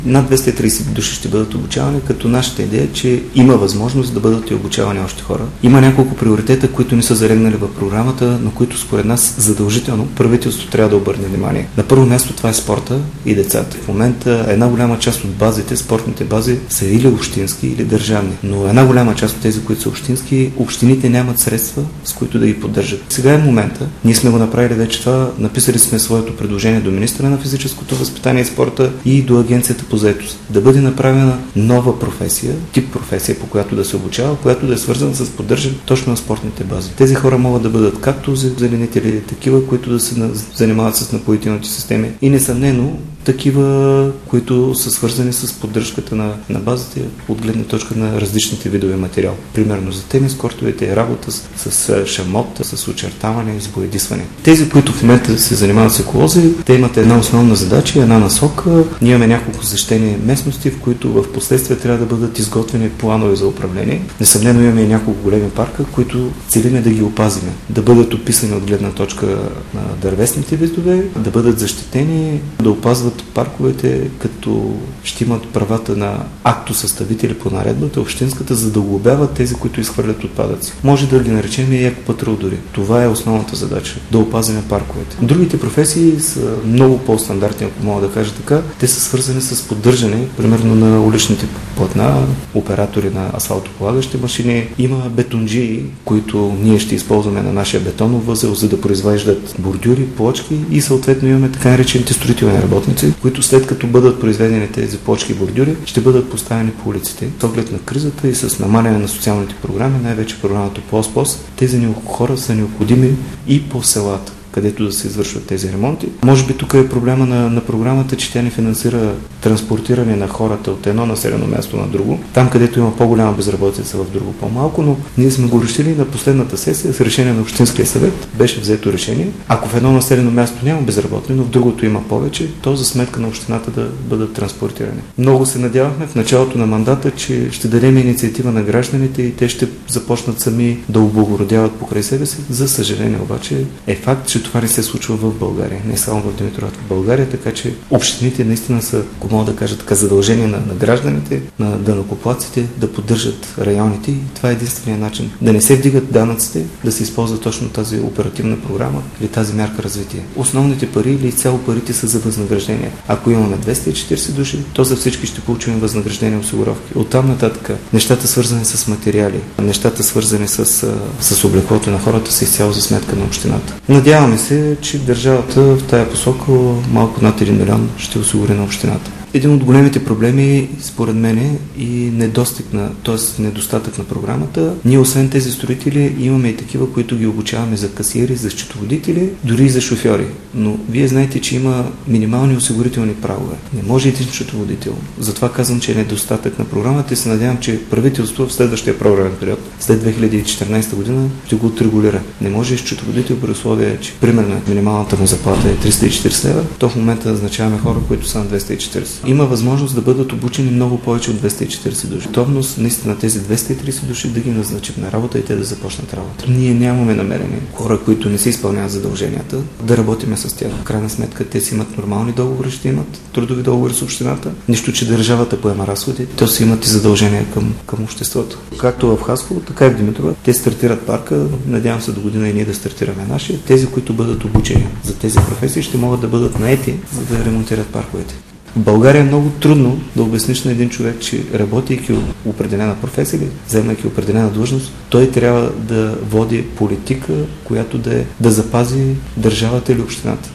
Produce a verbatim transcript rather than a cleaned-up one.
Над двеста и трийсет души ще бъдат обучавани, като нашата идея е, че има възможност да бъдат и обучавани още хора. Има няколко приоритета, които не са залегнали в програмата, на които според нас задължително правителството трябва да обърне внимание. На първо място това е спорта и децата. В момента една голяма част от базите, спортните бази са или общински, или държавни. Но една голяма част от тези, които са общински, общините нямат средства, с които да ги поддържат. Сега е момента. Ние сме го направили вече това, написали сме своето предложение до министра на физическото възпитание и спорта и до агенцията по заетост. Да бъде направена нова професия, тип професия, по която да се обучава, която да е свързана с поддържане точно на спортните бази. Тези хора могат да бъдат както зеленители, такива, които да се занимават с напоителните системи и несъмнено такива, които са свързани с поддръжката на, на базите от гледна точка на различните видове материал. Примерно за тенис, кортовете, работа с, с шамот, с очертаване, с боядисване. Тези, които в момента се занимават с еколози, те имат една основна задача, една насока. Ние имаме няколко защитени местности, в които в последствие трябва да бъдат изготвени планове за управление. Несъмнено имаме и няколко големи парка, които целиме да ги опазиме, да бъдат описани от гледна точка на дървесните видове, да бъдат защитени, да опазват парковете, като ще имат правата на актосъставители по наредбата, общинската, за да глобяват тези, които изхвърлят отпадъци. Може да ги наречем и екопатрул дори. Това е основната задача, да опазим парковете. Другите професии са много по-стандартни, ако мога да кажа така. Те са свързани с поддържане, примерно на уличните платна, оператори на асфалтополагащи машини. Има бетонджии, които ние ще използваме на нашия бетонов възел, за да произвеждат бордюри, плочки и съответно имаме така наречените строителни работници, които след като бъдат произведени тези плочки и бордюри, ще бъдат поставени по улиците. С оглед на кризата и с намаляне на социалните програми, най-вече програмата ПОС-ПОС, тези хора са необходими и по селата, където да се извършват тези ремонти. Може би тук е проблема на, на програмата, че тя не финансира транспортиране на хората от едно населено място на друго, там където има по-голяма безработица, в друго по-малко, но ние сме го решили на последната сесия с решение на Общинския съвет. Беше взето решение. Ако в едно населено място няма безработни, но в другото има повече, то за сметка на общината да бъдат транспортирани. Много се надявахме в началото на мандата, че ще дадем инициатива на гражданите и те ще започнат сами да облагородяват покрай себе си. За съжаление обаче е факт, че това не се случва в България, не само в Димитровград, в България, така че общините наистина са, ако мога да кажа така, задължения на, на гражданите, на данъкоплатците да поддържат районите и това е единствения начин. Да не се вдигат данъците, да се използва точно тази оперативна програма или тази мярка развитие. Основните пари или цяло парите са за възнаграждение. Ако имаме двеста и четирийсет души, то за всички ще получим възнаграждение и осигуровки. Оттам нататък нещата свързани с материали, нещата свързани с, с облеклото на хората са изцяло за сметка на общината. Надяваме се, че държавата в тая посока малко над един милион ще осигури на общината. Един от големите проблеми, според мен, е и недостиг на, т.е. недостатък на програмата. Ние, освен тези строители, имаме и такива, които ги обучаваме за касиери, за счетоводители, дори и за шофьори. Но вие знаете, че има минимални осигурителни прагове. Не може един счетоводител. Затова казвам, че е недостатък на програмата и се надявам, че правителство в следващия програмен период, след две хиляди и четиринадесета година, ще го отрегулира. Не може счетоводител при условие, че примерно минималната му заплата е триста и четирийсет лева, то в момента назначаваме хора, които са на двеста и четирийсет. Има възможност да бъдат обучени много повече от двеста и четирийсет души. Готовност наистина тези двеста и трийсет души да ги назначим на работа и те да започнат работа. Ние нямаме намерение хора, които не се изпълняват задълженията, да работиме с тях. В крайна сметка те си имат нормални договори, ще имат трудови договори с общината. Нищо, че държавата поема разходи, то си имат и задължения към, към обществото. Както в Хасково, така и в Димитровград. Те стартират парка, надявам се до година и ние да стартираме нашия. Тези, които бъдат обучени за тези професии, ще могат да бъдат наети, за да ремонтират парковете. В България е много трудно да обясниш на един човек, че работейки определена професия или вземайки определена длъжност, той трябва да води политика, която да, е, да запази държавата или общината.